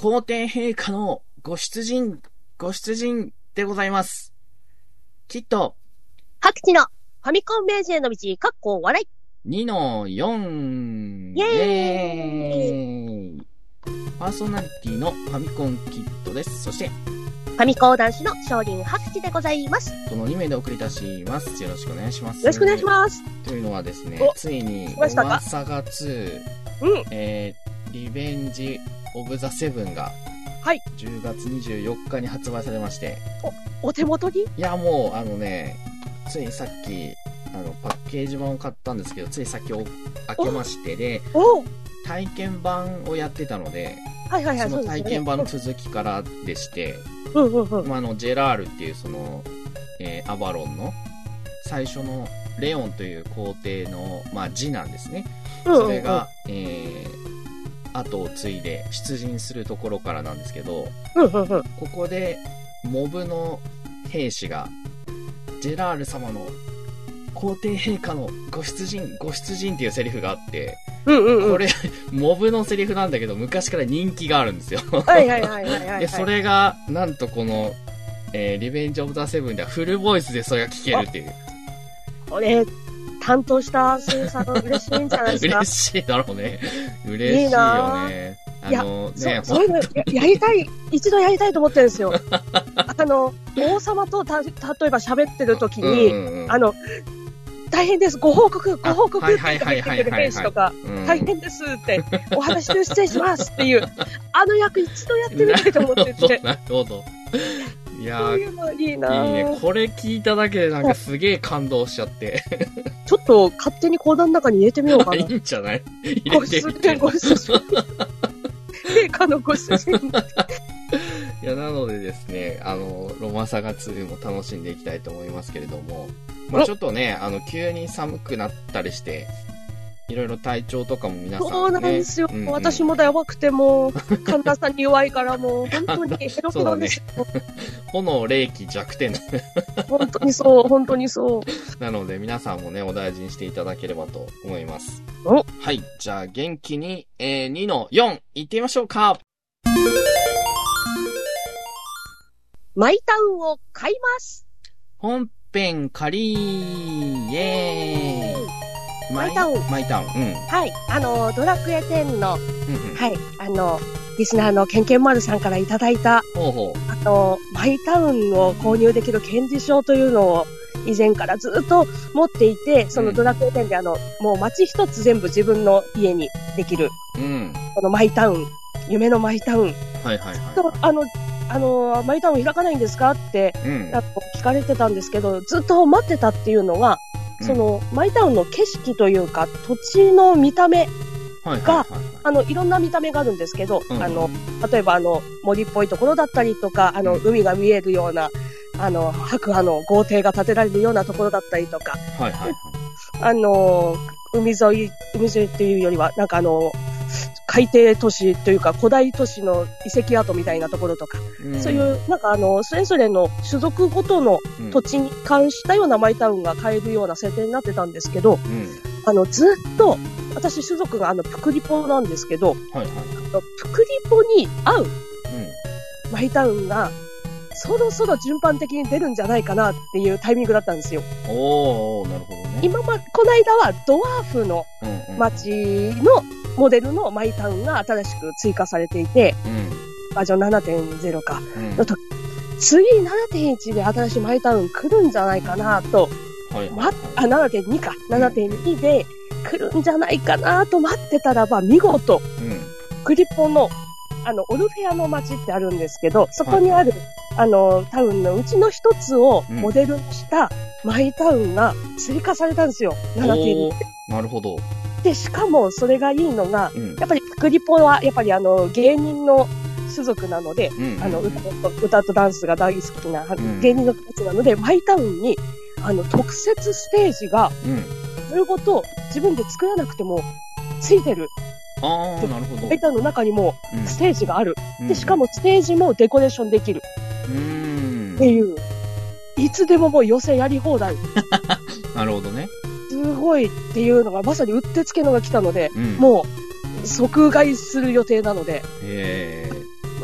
皇帝陛下のご出陣でございます。きっと、 白地のファミコン名人への道、かっこ笑い。 2の4。 イエーイ。 パーソナリティのファミコンキットです。そして、 ファミコン男子の少林白地でございます。 この2名でお送りいたします。よろしくお願いします。 よろしくお願いします。 というのはですね、ついに、 ましたか？ ロマサガ2、リベンジオブザセブンが、 はい。 10月24日に発売されまして。 お手元に？ いや、もう、ついさっき、パッケージ版を買ったんですけど、ついさっき開けましてで、体験版をやってたので、 はいはいはい、 その体験版の続きからでして、ジェラールっていうアバロンの最初のレオンという皇帝の、次なんですね。それが、後を継いで出陣するところからなんですけど、ここでモブの兵士がジェラール様の皇帝陛下のご出陣っていうセリフがあって、これモブのセリフなんだけど昔から人気があるんですよ。でそれがなんとこの、リベンジオブザセブンではフルボイスでそれが聞けるっていう。 これ担当した声優さん嬉しいんじゃないですか？嬉しいだろうね。嬉しいよね。 いや、そういうのやりたい、一度やりたいと思ってるんですよ。王様と例えば喋ってる時に、大変です、ご報告って言ってくる兵士とか、大変ですって、お話中失礼しますっていう、役一度やってみたいと思ってて。 なるほど。いやー、そういうのいいなー。 いいね。これ聞いただけでなんかすげえ感動しちゃって。 ちょっと勝手に講談の中に入れてみようかな。 いいんじゃない？入れてみて。 ご主人。陛下のご主人。 いや、なのでですね、ロマサガ2も楽しんでいきたいと思いますけれども、ちょっとね、急に寒くなったりして、いろいろ体調とかも皆さんね。 そうなんですよ。私もだ弱くても、神田さんに弱いからもう、本当にヘロヘロですよ。 炎冷気弱点。 本当にそう、本当にそう。 なので皆さんもね、お大事にしていただければと思います。はい。じゃあ元気に、2の4、いってみましょうか。 マイタウンを買います。 本編仮イエーイ。 マイタウン。はい。ドラクエ10の、はい。リスナーのケンケンマルさんからいただいた、マイタウンを購入できる権利書というのを以前からずっと持っていて、そのドラクエ10でもう街一つ全部自分の家にできる、このマイタウン、夢のマイタウン。マイタウン開かないんですかって、聞かれてたんですけど、ずっと待ってたっていうのが、そのマイタウンの景色というか土地の見た目が、いろんな見た目があるんですけど、例えば森っぽいところだったりとか、海が見えるような白亜の豪邸が建てられるようなところだったりとか、海沿いっていうよりはなんか海底都市というか古代都市の遺跡跡みたいなところとか、そういうなんかそれぞれの種族ごとの土地に関したようなマイタウンが買えるような設定になってたんですけど、ずっと私種族がプクリポなんですけど、プクリポに合うマイタウンがそろそろ順番的に出るんじゃないかなっていうタイミングだったんですよ。 なるほどね。 この間はドワーフの街のモデルのマイタウンが新しく追加されていて、バージョン 7.0 かの時、次 7.1 で新しいマイタウン来るんじゃないかなと、7.2 か、7.2 で来るんじゃないかなと待ってたらば、見事、クリポのオルフェアの街ってあるんですけど、そこにある、タウンのうちの一つをモデルにしたマイタウンが追加されたんですよ。7.2 で。 なるほど。 で、しかもそれがいいのが、やっぱりクリポはやっぱり芸人の種族なので、歌とダンスが大好きな芸人の人たちなので、マイタウンに特設ステージが、丸ごと自分で作らなくてもついてる。 なるほど。 マイタウンの中にもステージがある。で、しかもステージもデコレーションできる。っていう、いつでももう寄せやり放題。 なるほどね。 すごいっていうのがまさにうってつけのが来たので、もう即買いする予定なので、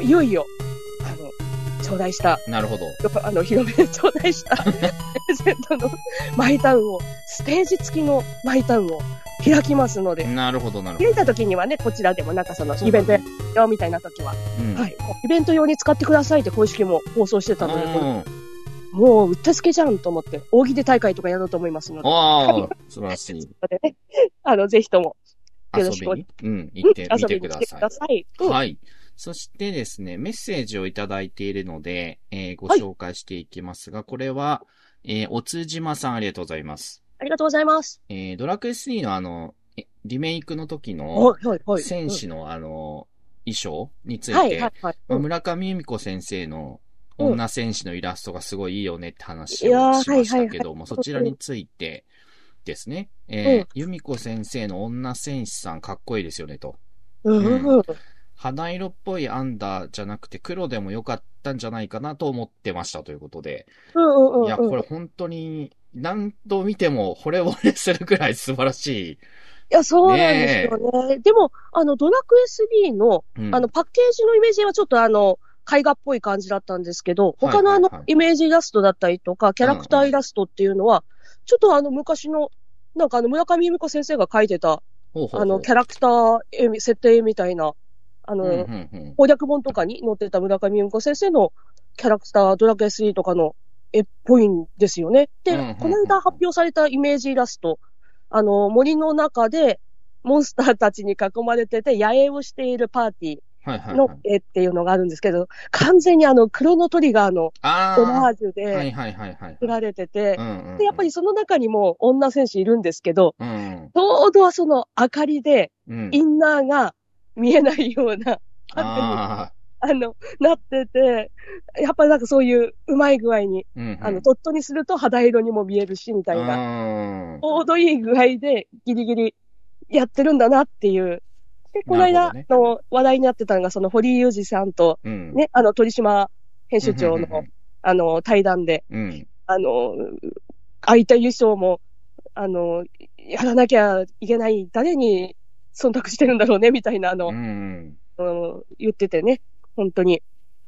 いよいよ、頂戴した。 なるほど。 広め頂戴したプレゼントのマイタウンを、ステージ付きのマイタウンを開きますので。 なるほど、なるほど。 開いた時にはね、こちらでもなんかイベントやよみたいな時は、はい。イベント用に使ってくださいって公式も放送してたので、もう、うってつけじゃんと思って、大喜利大会とかやろうと思いますので。 ああ、素晴らしい。 ぜひとも、 よろしく行ってみてください。はい。そしてですね、メッセージをいただいているので、ご紹介していきますが、これは、おつじまさんありがとうございます。 ありがとうございます。 ドラクエ3のリメイクの時の、戦士の衣装について、村上由美子先生の女戦士のイラストがすごいいいよねって話をしましたけども、そちらについてですね、由美子先生の女戦士さんかっこいいですよねと。肌色っぽいアンダーじゃなくて黒でもよかったんじゃないかなと思ってましたということで。いや、これ本当に何度見ても惚れ惚れするくらい素晴らしい。 いや、そうなんですよね。でも、ドラクエ3の、パッケージのイメージはちょっと絵画っぽい感じだったんですけど、他のイメージイラストだったりとか、キャラクターイラストっていうのは、ちょっと昔の、なんか村上由美子先生が描いてた、キャラクター設定みたいな、攻略本とかに載ってた村上由美子先生のキャラクター、ドラクエ3とかの絵っぽいんですよね。で、この間発表されたイメージイラスト、森の中でモンスターたちに囲まれてて、野営をしているパーティーの絵っていうのがあるんですけど、完全にクロノトリガーのオマージュで作られてて、で、やっぱりその中にも女戦士いるんですけど、ちょうどその明かりで、インナーが見えないような、なってて、やっぱりなんかそういううまい具合に、ドットにすると肌色にも見えるし、みたいな、ちょうどいい具合でギリギリやってるんだなっていう。で、この間の話題になってたのが、その堀井雄二さんと、ね、鳥島編集長の、対談で、空いた優勝も、やらなきゃいけない、誰に忖度してるんだろうね、みたいな、言っててね、本当に、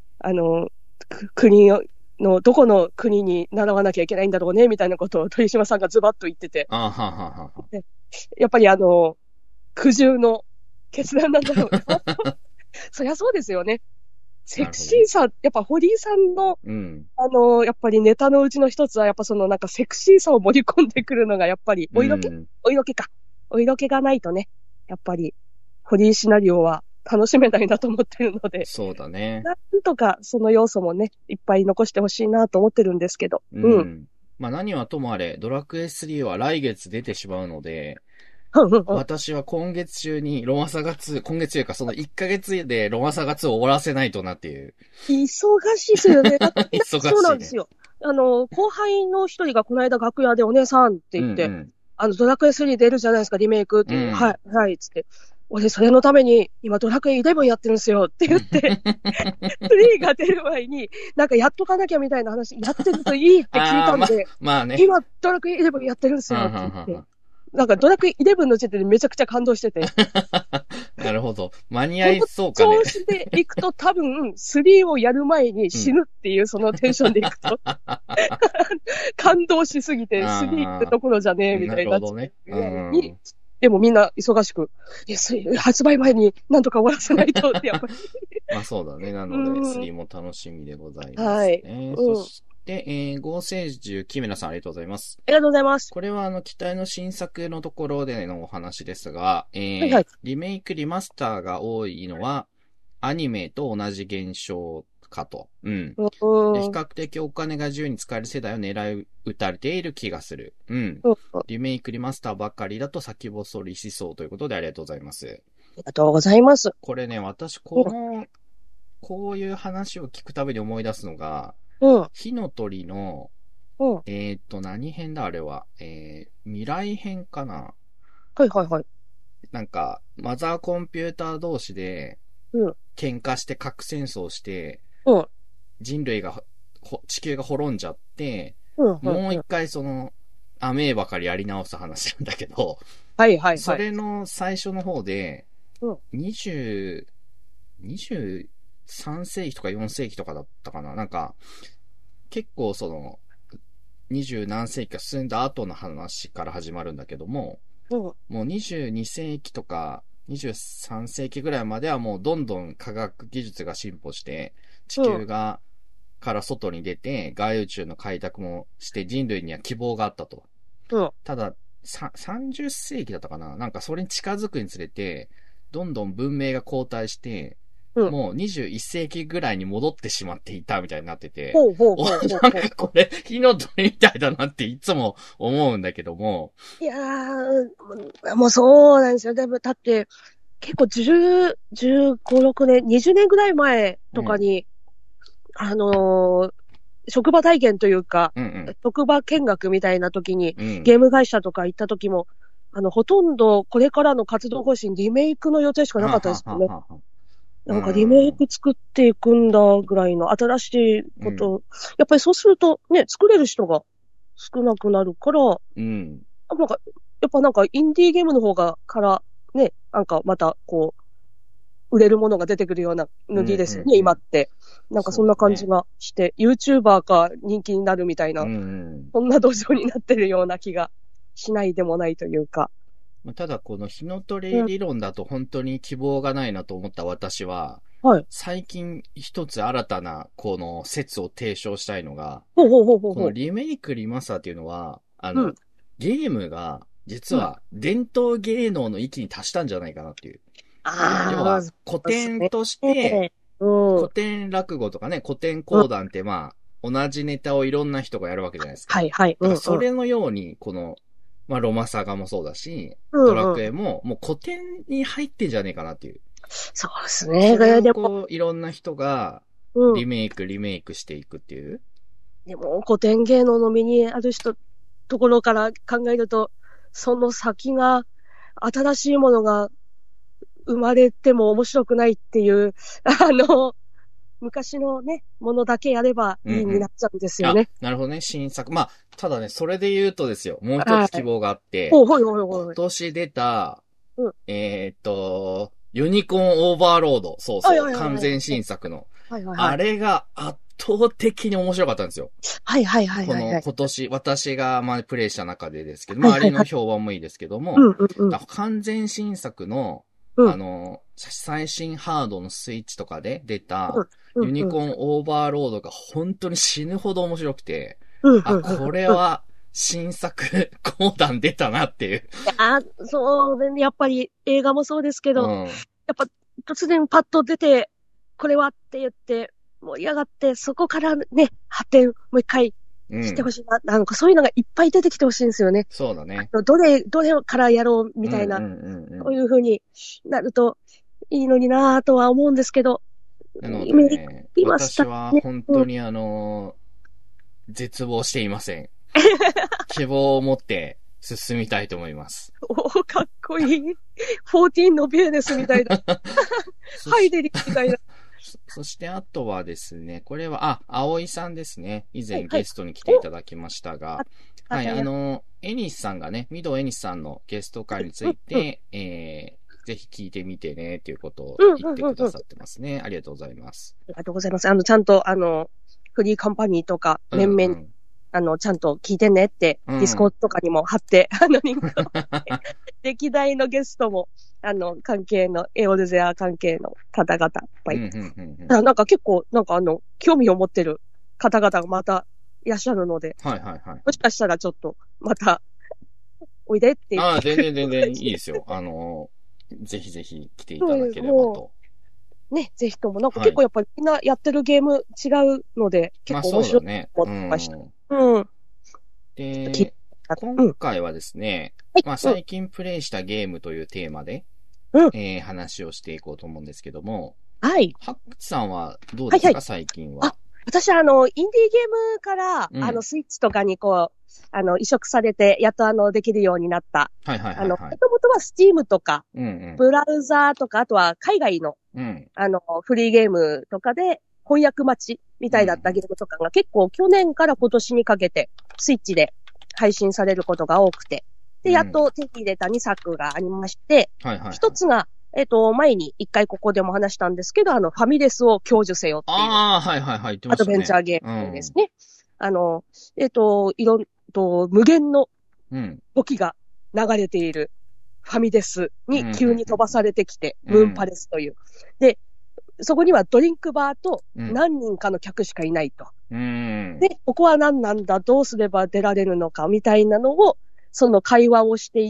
国の、どこの国に習わなきゃいけないんだろうね、みたいなことを鳥島さんがズバッと言ってて。やっぱり苦渋の決断なんだろうな。そりゃそうですよね。セクシーさ、やっぱ堀井さんの、やっぱりネタのうちの一つは、やっぱそのなんかセクシーさを盛り込んでくるのが、やっぱり、お色気がないとね、やっぱり、堀井シナリオは楽しめないなと思ってるので。 そうだね。 なんとかその要素もね、いっぱい残してほしいなと思ってるんですけど。 まあ何はともあれ、ドラクエ3は来月出てしまうので、私は今月中にロマサガ2、今月というかその1ヶ月でロマサガ2を終わらせないとなっていう。 忙しいですよね。 忙しい、ね。 そうなんですよ。後輩の一人がこの間楽屋でお姉さんって言って、ドラクエ3出るじゃないですか、リメイクっていう。はい、つって。俺、それのために、今、ドラクエ11やってるんですよって言って、3が出る前に、なんかやっとかなきゃみたいな話、やってるといいって聞いたんで、今、ドラクエ11やってるんですよって言って。なんかドラクエ11の時点でめちゃくちゃ感動してて。 なるほど。間に合いそうかね。 調子で行くと多分、3をやる前に死ぬっていうそのテンションで行くと。感動しすぎて、3ってところじゃねえみたいな。なるほどね。でもみんな忙しく、発売前になんとか終わらせないとって、やっぱり。 まあそうだね。なので、3も楽しみでございますね。そして、合成獣、キメラさんありがとうございます。 ありがとうございます。 これは期待の新作のところでのお話ですが、リメイク、リマスターが多いのは、アニメと同じ現象かと。比較的お金が自由に使える世代を狙い撃たれている気がする。リメイク、リマスターばかりだと先細りしそうということでありがとうございます。 ありがとうございます。 これね、私、こういう話を聞くたびに思い出すのが、火の鳥の、何編だあれは。未来編かな。なんか、マザーコンピューター同士で、喧嘩して核戦争して、人類が、地球が滅んじゃって、もう一回その、アメーバからやり直す話なんだけど、それの最初の方で、20 3世紀とか4世紀とかだったかな。なんか、結構その、20何世紀か進んだ後の話から始まるんだけども、もう22世紀とか23世紀ぐらいまではもうどんどん科学技術が進歩して、地球が、から外に出て、外宇宙の開拓もして人類には希望があったと。ただ、30世紀だったかな、なんかそれに近づくにつれて、どんどん文明が後退して、もう21世紀ぐらいに戻ってしまっていたみたいになってて、なんかこれ、火の鳥みたいだなっていつも思うんだけども。 いやー、もうそうなんですよ。でも、だって、結構15、6年、20年ぐらい前とかに、職場体験というか、職場見学みたいな時に、ゲーム会社とか行った時も、ほとんどこれからの活動方針、リメイクの予定しかなかったですよね。なんかリメイク作っていくんだぐらいの新しいこと、やっぱりそうするとね、作れる人が少なくなるから、なんか、やっぱなんかインディーゲームの方からね、なんかまたこう、売れるものが出てくるような塗りですよね、今って。なんかそんな感じがして、YouTuber か人気になるみたいな、そんな土壌になってるような気がしないでもないというか。 ただこの火の鳥理論だと本当に希望がないなと思った私は、最近一つ新たなこの説を提唱したいのが、このリメイクリマスターっていうのは、ゲームが実は伝統芸能の域に達したんじゃないかなっていう。要は古典として、古典落語とかね、古典講談ってまあ、同じネタをいろんな人がやるわけじゃないですか。それのように、この、まあ、ロマサガもそうだし、ドラクエも、もう古典に入ってんじゃねえかなっていう。 そうですね。 それをこう、いろんな人が、リメイクしていくっていう。 でも、古典芸能の身にあるところから考えると、その先が、新しいものが生まれても面白くないっていう、昔のね、ものだけやればいいになっちゃうんですよね。 なるほどね、新作。まあ、ただね、それで言うとですよ、もう一つ希望があって、今年出た、ユニコーンオーバーロード。そうそう、完全新作の。あれが圧倒的に面白かったんですよ。この今年、私がまあプレイした中でですけど、周りの評判もいいですけども、完全新作の、最新ハードのスイッチとかで出た、ユニコーンオーバーロードが本当に死ぬほど面白くて、これは新作講談出たなっていう。 そうね、やっぱり映画もそうですけど、やっぱ突然パッと出て、これはって言って盛り上がって、そこからね、発展もう一回してほしいな。なんかそういうのがいっぱい出てきてほしいんですよね。 そうだね。 どれからやろうみたいな、そういう風になるといいのになぁとは思うんですけど、 なのでね、私は本当に絶望していません。希望を持って進みたいと思います。 かっこいい。14のビューネスみたいな。ハイデリみたいな。 そしてあとはですね、これは、葵さんですね。以前ゲストに来ていただきましたが、エニスさんがね、御堂エニスさんのゲスト会について、ぜひ聞いてみてね、ということを言ってくださってますね。ありがとうございます。 ありがとうございます。ちゃんと、フリーカンパニーとか、面々、ちゃんと聞いてねって、ディスコとかにも貼って、リンクを貼って、歴代のゲストも、関係の、エオルゼア関係の方々、いっぱい。なんか結構、なんか興味を持ってる方々がまたいらっしゃるので、もしかしたらちょっと、また、おいでっていう。 全然いいですよ。ぜひぜひ来ていただければと。 ね、ぜひとも。なんか結構やっぱりみんなやってるゲーム違うので、結構面白いと思いました。 で、今回はですね、最近プレイしたゲームというテーマで、話をしていこうと思うんですけども、ハックさんはどうですか、最近は。 私インディーゲームから、スイッチとかにこう、移植されて、やっとできるようになった。もともとはスチームとか、ブラウザーとか、あとは海外の、フリーゲームとかで、翻訳待ちみたいだったゲームとかが結構去年から今年にかけて、スイッチで配信されることが多くて、で、やっと手に入れた2作がありまして、一つが、 前に一回ここでも話したんですけど、ファミレスを享受せよっていう。 ああ、はいはいはい。 アドベンチャーゲームですね。無限の時が流れているファミレスに急に飛ばされてきて、ムーンパレスという。で、そこにはドリンクバーと何人かの客しかいないと。で、ここは何なんだ、どうすれば出られるのか、みたいなのを、その会話をしていって、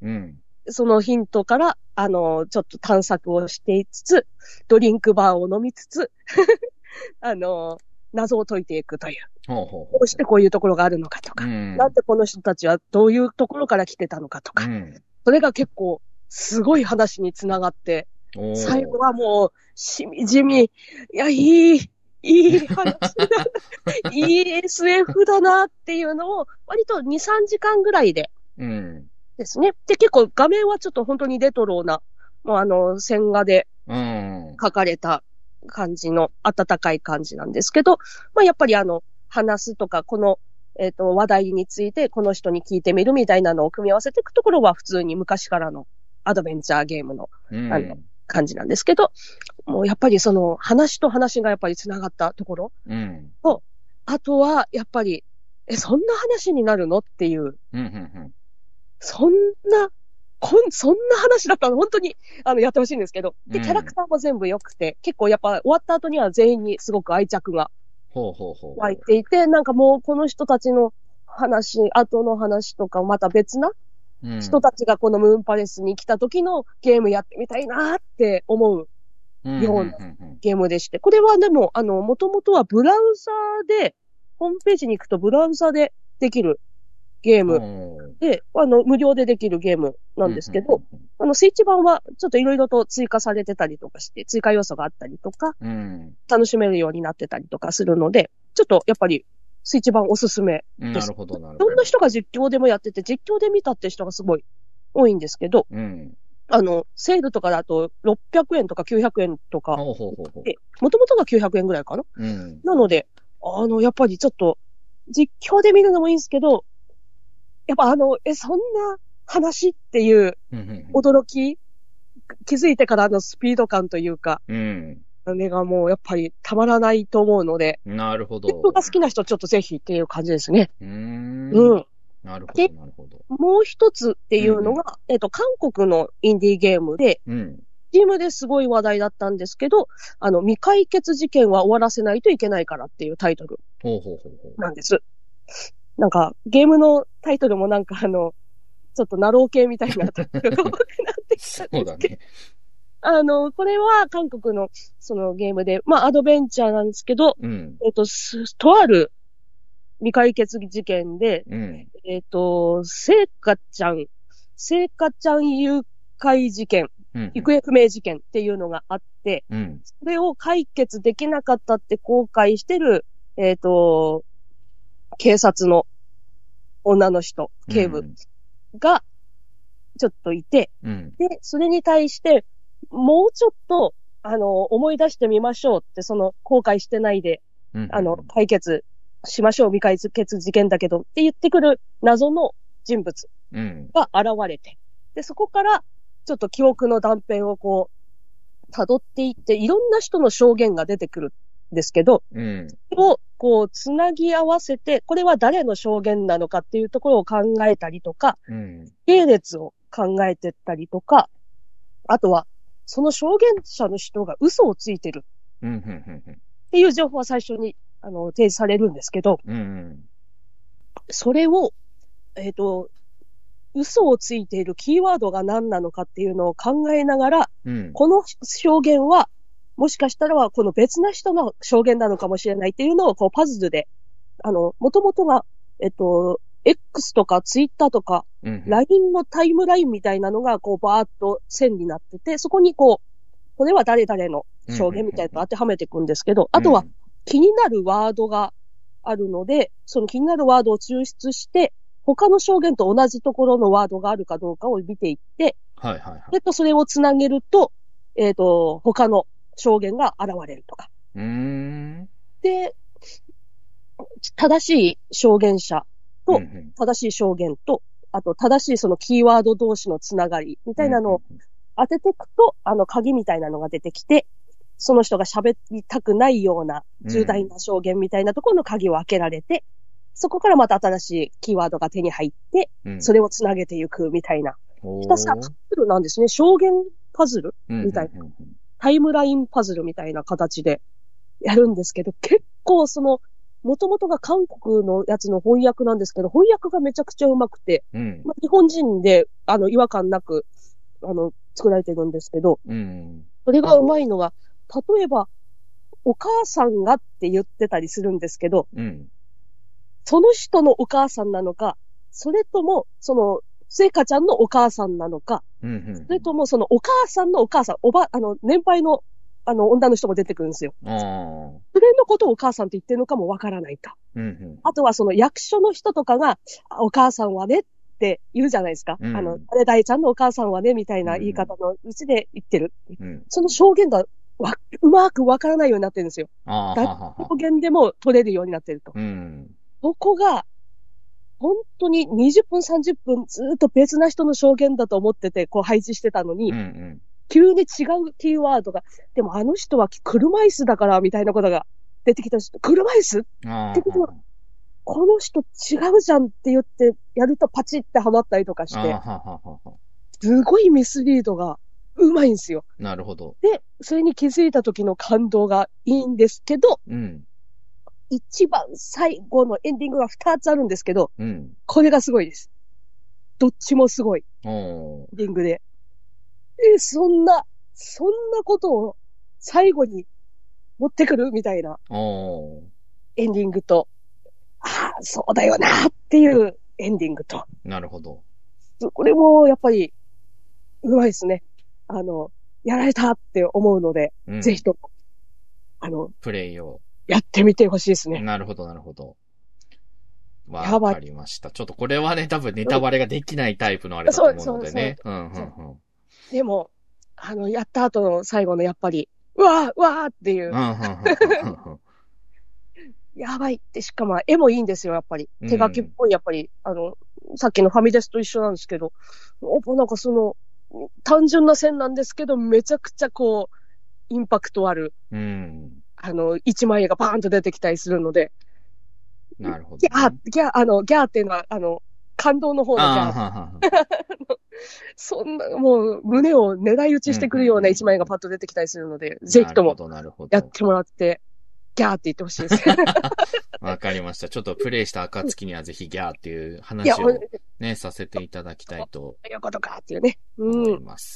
そのヒントから、ちょっと探索をしていつつ、ドリンクバーを飲みつつ、謎を解いていくという。どうしてこういうところがあるのかとか、なんでこの人たちはどういうところから来てたのかとか、それが結構すごい話につながって、最後はもう、しみじみ、いや、いい話だ、いい SF だなっていうのを、割と2、3時間ぐらいで、ですね。で、結構画面はちょっと本当にレトロな、もう線画で描かれた感じの、温かい感じなんですけど、まあやっぱり話すとか、この、話題についてこの人に聞いてみるみたいなのを組み合わせていくところは普通に昔からのアドベンチャーゲームの、感じなんですけど、もうやっぱりその話と話がやっぱり繋がったところと、あとはやっぱり、そんな話になるのっていう、そんな話だったの本当にやってほしいんですけど、で、キャラクターも全部良くて、結構やっぱ終わった後には全員にすごく愛着が湧いていて、なんかもうこの人たちの話、後の話とかまた別な人たちがこのムーンパレスに来た時のゲームやってみたいなって思うようなゲームでして、これはでももともとはブラウザーで、ホームページに行くとブラウザでできるゲームで、無料でできるゲームなんですけど、スイッチ版はちょっといろいろと追加されてたりとかして、追加要素があったりとか、楽しめるようになってたりとかするので、ちょっとやっぱりスイッチ版おすすめです。 なるほど、なるほど。 いろんな人が実況でもやってて、実況で見たって人がすごい多いんですけど、セールとかだと600円とか900円とか、もともとが900円ぐらいかな、なので、やっぱりちょっと、実況で見るのもいいんですけど、やっぱそんな話っていう驚き、気づいてからのスピード感というか、ねがもうやっぱりたまらないと思うので、 なるほど。 実況が好きな人ちょっとぜひっていう感じですね。 なるほど、 で、もう一つっていうのが、韓国のインディーゲームで、チームですごい話題だったんですけど、未解決事件は終わらせないといけないからっていうタイトルなんです。なんか、ゲームのタイトルもなんかちょっとナロー系みたいなタイトルが多くなってきたんですけど、これは韓国のそのゲームで、まあアドベンチャーなんですけど、とある未解決事件で、聖火ちゃん誘拐事件、行方不明事件っていうのがあって、それを解決できなかったって後悔してる、警察の女の人、警部がちょっといて、で、それに対して、もうちょっと、思い出してみましょうって、その後悔してないで、解決しましょう、未解決事件だけどって言ってくる謎の人物が現れて、で、そこからちょっと記憶の断片をこう、辿っていって、いろんな人の証言が出てくるんですけど、をこう、つなぎ合わせて、これは誰の証言なのかっていうところを考えたりとか、系列を考えてったりとか、あとは、その証言者の人が嘘をついてるっていう情報は最初に提示されるんですけど、それを、嘘をついているキーワードが何なのかっていうのを考えながら、この証言はもしかしたらこの別な人の証言なのかもしれないっていうのをこうパズルで、もともとが、X とか Twitter とか、LINE のタイムラインみたいなのがこうバーっと線になってて、そこにこう、これは誰々の証言みたいなのを当てはめていくんですけど、あとは気になるワードがあるので、その気になるワードを抽出して、他の証言と同じところのワードがあるかどうかを見ていって、それをつなげると、他の証言が現れるとか。で、正しい証言者と、正しい証言と、あと正しいそのキーワード同士のつながりみたいなのを、 当てていくと、鍵みたいなのが出てきて、その人が喋りたくないような重大な証言みたいなところの鍵を開けられて、そこからまた新しいキーワードが手に入って、それをつなげていくみたいな。ひたすらパズルなんですね。証言パズルみたいな。タイムラインパズルみたいな形でやるんですけど、結構元々が韓国のやつの翻訳なんですけど、翻訳がめちゃくちゃうまくて、日本人で、違和感なく、作られてるんですけど、それがうまいのが、例えば、お母さんがって言ってたりするんですけど、その人のお母さんなのか、それとも、聖華ちゃんのお母さんなのか、それともそのお母さんのお母さん、年配の、女の人も出てくるんですよ。それのことをお母さんって言ってるのかもわからないと。あとはその役所の人とかが、お母さんはねって言うじゃないですか。誰々ちゃんのお母さんはね、みたいな言い方のうちで言ってる。その証言がうまくわからないようになってるんですよ。証言でも取れるようになってると。そこが、本当に20分、30分ずっと別な人の証言だと思ってて、こう配置してたのに、急に違うキーワードが、でもあの人は車椅子だから、みたいなことが出てきた人、車椅子ってことは、この人違うじゃんって言ってやるとパチってはまったりとかして、すごいミスリードがうまいんですよ。 なるほど。 で、それに気づいた時の感動がいいんですけど、一番最後のエンディングが2つあるんですけど、これがすごいです。どっちもすごい。エンディングで。そんなことを最後に持ってくるみたいなエンディングと、そうだよなっていうエンディングと。 なるほど。 これもやっぱりうまいですね。やられたって思うので、ぜひとも、 プレイを。 やってみてほしいですね。 なるほど、なるほど。わかりました。ちょっとこれはね、多分ネタバレができないタイプのあれだと思うのでね。 でも、やった後の最後のやっぱり、うわーっていう。やばいって、しかも絵もいいんですよ、やっぱり。手書きっぽい、やっぱり、さっきのファミレスと一緒なんですけど、なんか単純な線なんですけど、めちゃくちゃこう、インパクトある。一枚絵がバーンと出てきたりするので。 なるほど、 ギャーっていうのは、感動の方のギャー。そんな、もう、胸を狙い撃ちしてくるような一枚絵がパッと出てきたりするので、ぜひとも、やってもらって、ギャーって言ってほしいです。 わかりました。ちょっとプレイした暁にはぜひギャーっていう話をね、させていただきたいと。 いうことかっていうね。 思います。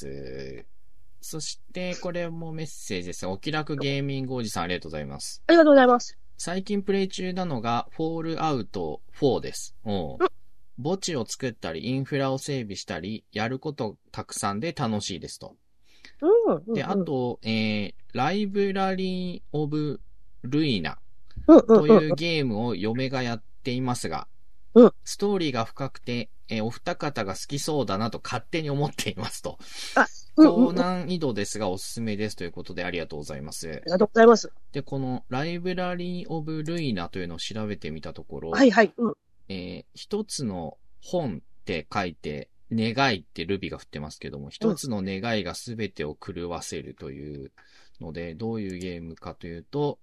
そして、これもメッセージです。お気楽ゲーミングおじさんありがとうございます。 ありがとうございます。 最近プレイ中なのが、フォールアウト4です。墓地を作ったり、インフラを整備したり、やることたくさんで楽しいですと。で、あと、ライブラリー・オブ・ルイナというゲームを嫁がやっていますが、ストーリーが深くて、お二方が好きそうだなと勝手に思っていますと。高難易度ですがおすすめですということでありがとうございます。 ありがとうございます。 で、このライブラリー・オブ・ルイナというのを調べてみたところ、一つの本って書いて、願いってルビが振ってますけども、一つの願いが全てを狂わせるというので、どういうゲームかというと、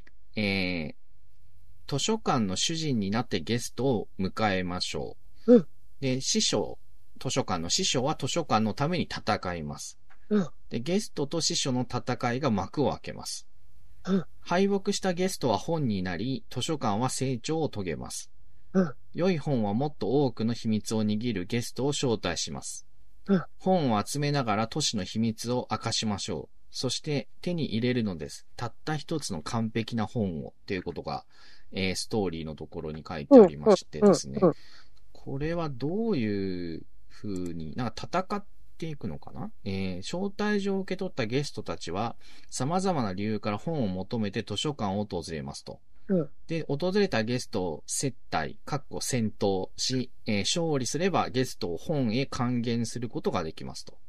図書館の主人になってゲストを迎えましょう。で、図書館の師匠は図書館のために戦います。で、ゲストと師匠の戦いが幕を開けます。敗北したゲストは本になり、図書館は成長を遂げます。良い本はもっと多くの秘密を握るゲストを招待します。本を集めながら都市の秘密を明かしましょう。そして手に入れるのです。たった一つの完璧な本をということが、ストーリーのところに書いてありましてですね。これはどういう風に、なんか戦っていくのかな？招待状を受け取ったゲストたちは様々な理由から本を求めて図書館を訪れますと。で、訪れたゲストを接待、戦闘し、勝利すればゲストを本へ還元することができますと。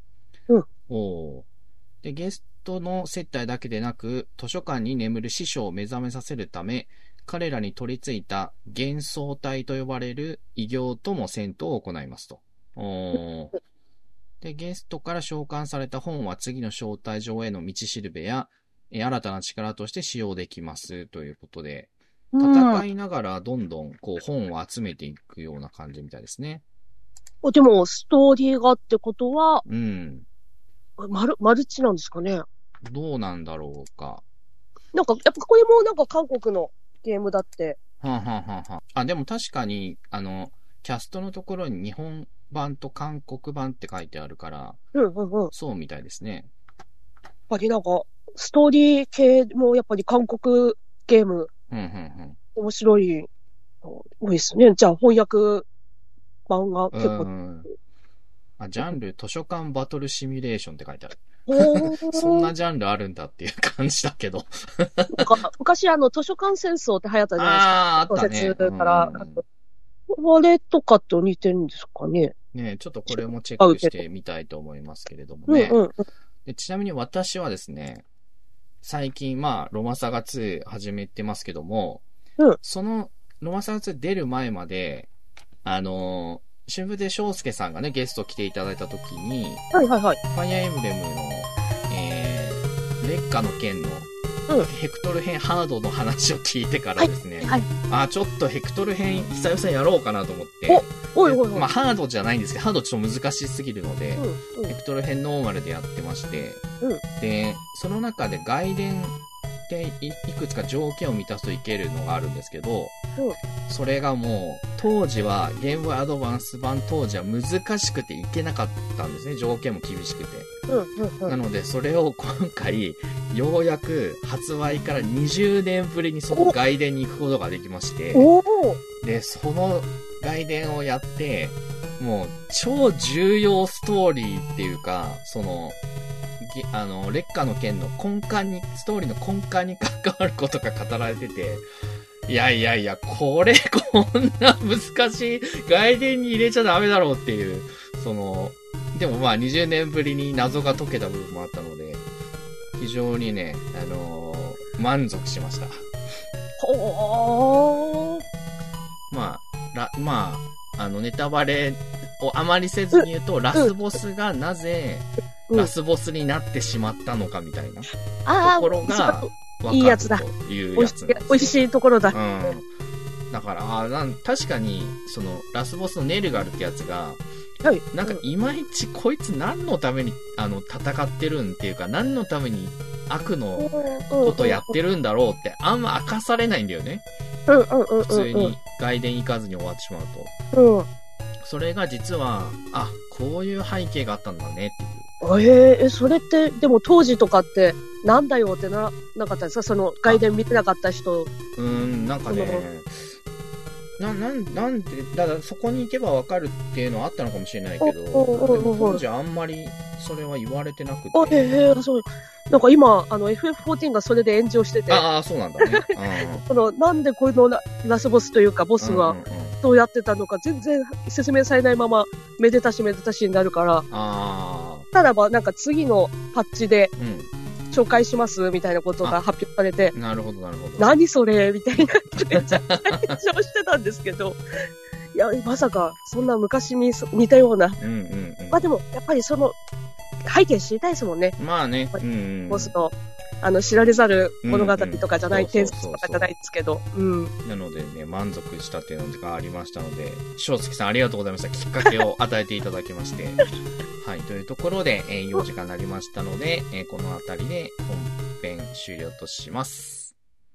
で、ゲストの接待だけでなく、図書館に眠る師匠を目覚めさせるため、彼らに取り付いた幻想体と呼ばれる異形とも戦闘を行いますと。 で、ゲストから召喚された本は次の招待状への道しるべや、新たな力として使用できますということで、戦いながらどんどんこう本を集めていくような感じみたいですね。 でも、ストーリーがってことは、 うん。 マルチなんですかね。 どうなんだろうか。 なんか、やっぱこれもなんか韓国のゲームだって。 でも確かに、キャストのところに日本版と韓国版って書いてあるから、そうみたいですね。 やっぱりなんか、ストーリー系もやっぱり韓国ゲーム、面白い、多いですね。じゃあ翻訳版が結構。 ジャンル、図書館バトルシミュレーションって書いてある。そんなジャンルあるんだっていう感じだけど。 なんか昔図書館戦争って流行ったじゃないですか。小説から。あれとかと似てるんですかね。 ね、ちょっとこれもチェックしてみたいと思いますけれどもね。でちなみに私はですね、最近ロマサガ2始めてますけども、そのロマサガ2出る前まで、春風亭昇介さんがね、ゲスト来ていただいたときに、ファイアーエムブレムの、烈火の剣の、ヘクトル編ハードの話を聞いてからですね、ちょっとヘクトル編久々やろうかなと思って、ハードじゃないんですけど、ハードちょっと難しすぎるので、ヘクトル編ノーマルでやってまして、で、その中で外伝でいくつか条件を満たすといけるのがあるんですけど、それがもう、当時は、ゲームボーイアドバンス版当時は難しくていけなかったんですね。条件も厳しくて。なので、それを今回、ようやく発売から20年ぶりにその外伝に行くことができまして、で、その外伝をやって、もう、超重要ストーリーっていうか、烈火の剣の根幹に、ストーリーの根幹に関わることが語られてて、いや、こんな難しい外伝に入れちゃダメだろうっていう、でも20年ぶりに謎が解けた部分もあったので、非常にね、満足しました。ネタバレをあまりせずに言うと、ラスボスがなぜ、ラスボスになってしまったのかみたいなところがいいやつだ。 いうやつ。 美味しいところだ。 だから、確かに、ラスボスのネルガルってやつが、なんかいまいちこいつ何のために、戦ってるんっていうか、何のために悪のことやってるんだろうってあんま明かされないんだよね。普通に外伝行かずに終わってしまうと。それが実は、こういう背景があったんだねっていう。それって、でも当時とかって、なんだよってなかったですか？その外伝見てなかった人。 なんかね、なんで、だからそこに行けばわかるっていうのはあったのかもしれないけど、でも当時あんまりそれは言われてなくて。 そう。なんか今、FF14 がそれで炎上してて。 そうなんだね。 なんでこのラスボスというかボスは、どうやってたのか全然説明されないまま、めでたしになるから。ただなんか次のパッチで、紹介しますみたいなことが発表されて。 なるほど。 何それみたいな。めっちゃ炎上してたんですけど。いや、まさか、そんな昔に似たような。でも、やっぱり背景知りたいですもんね。ボスの、知られざる物語とかじゃない、伝説とかじゃないですけど。 なのでね、満足したっていうのがありましたので、翔介さんありがとうございました。きっかけを与えていただきまして。はい、というところで、いいお時間になりましたので、このあたりで本編終了とします。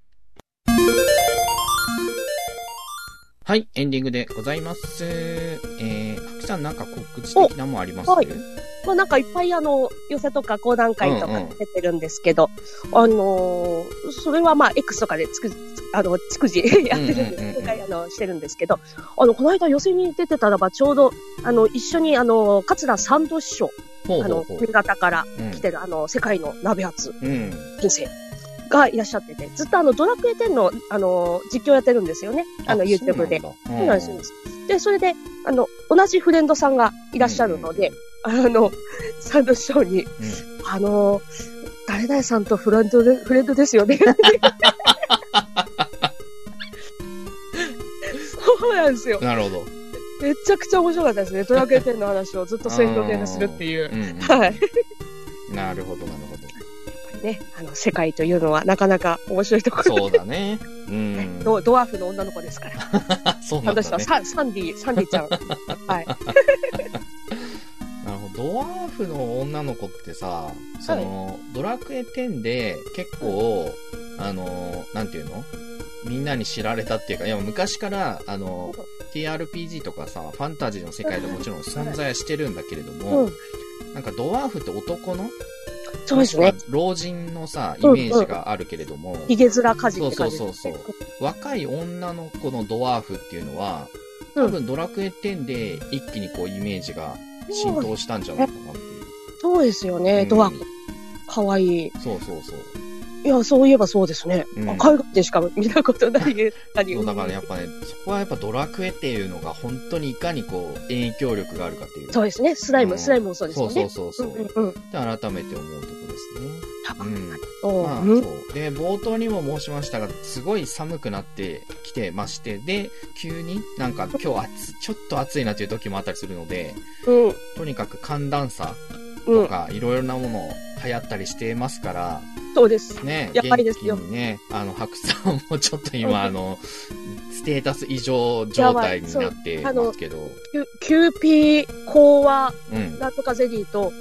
はい、エンディングでございます。かきさんなんか告知的なもあります？ なんかいっぱい寄せとか講談会とか出てるんですけど、それはX とかでつくじやってるんです、してるんですけど、この間寄せに出てたらちょうど、一緒に桂三度師匠、新潟から来てる世界の鍋初先生がいらっしゃってて、ずっとドラクエ10の実況やってるんですよね。YouTube で。そうなんですよ。で、それで、同じフレンドさんがいらっしゃるので、サンド師匠に、誰々さんとフレンドですよね。そうなんですよ。 なるほど。 めちゃくちゃ面白かったですね。ドラクエ10の話をずっと先導でするっていう。はい。 なるほど、なるほど。 ね、世界というのはなかなか面白いところで。 そうだね。 ドワーフの女の子ですから。 そうなんだね。 私はサンディちゃん。はい。 なるほど。ドワーフの女の子ってさ、ドラクエ10で結構、なんていうの？みんなに知られたっていうか、いや昔から、TRPG とかさ、ファンタジーの世界でもちろん存在はしてるんだけれども、なんかドワーフって男のそうですね。 老人のさ、イメージがあるけれども。 ヒゲ面かじって感じ。 そう。若い女の子のドワーフっていうのは、多分ドラクエ10で一気にこうイメージが浸透したんじゃないかなっていう。 そうですよね、ドワーフ。かわいい。 そう。 いや、そういえばそうですね。海外でしか見たことない。 そうだからやっぱね、そこはやっぱドラクエっていうのが本当にいかにこう影響力があるかっていう。 そうですね。スライムもそうですね。 そう。で、改めて思うとこですね。 そうで、冒頭にも申しましたが、すごい寒くなってきてまして、で、急になんか今日ちょっと暑いなという時もあったりするので、とにかく寒暖差とか、いろいろなもの流行ったりしてますから、 そうです。 ね、 やっぱりですよ。 元気にね、白さんもちょっと今、ステータス異常状態になってますけど。 キューピー講和なんとかゼリーと、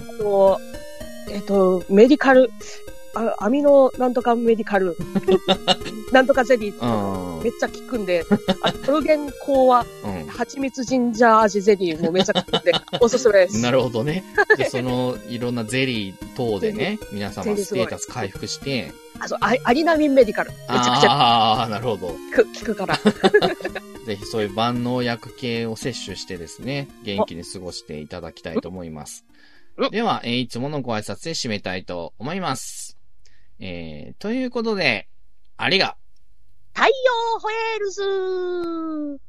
メディカル、アミノなんとかメディカル、なんとかゼリーめっちゃ効くんで、プロゲン講和、蜂蜜ジンジャー味ゼリーもめっちゃ効くんで、おすすめです。 なるほどね。で、いろんなゼリー等でね、皆様ステータス回復して、 アリナミンメディカル。めちゃくちゃ。 なるほど。効くから。 ぜひそういう万能薬系を摂取してですね、元気に過ごしていただきたいと思います。では、いつものご挨拶で締めたいと思います。ということで、太陽ホエールズ